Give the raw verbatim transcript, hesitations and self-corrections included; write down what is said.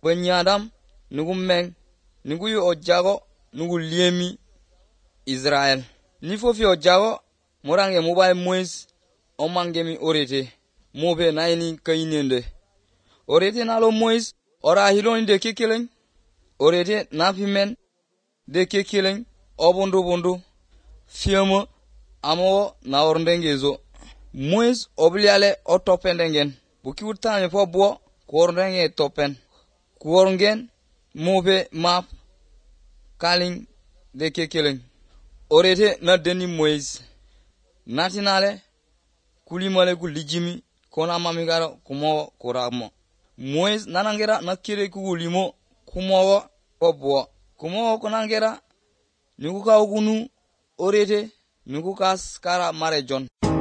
Benyadam nugu meng nugu yu ojago nugu liemi Israel. Nifofi ojago morange mobile Moise omangemi orete mobe naini kainende. Orete nalo Moise ora hiloni de kekeleng. Orete nafimen de kekeleng obundu bundu fiemo amo na orndengezo. Moise obliale otopendengen. Buki utame po bo korndenge topen. Kuorngen mobe map kaling de kekeleng. Orete na deni Moise. Natinale kulimale kulijimi kona mamigaro kumo kuramo. Moise nanangera nakire kulimo kumo obo. Kumo konangera nukuka ukunu orete nukukas kara marejon.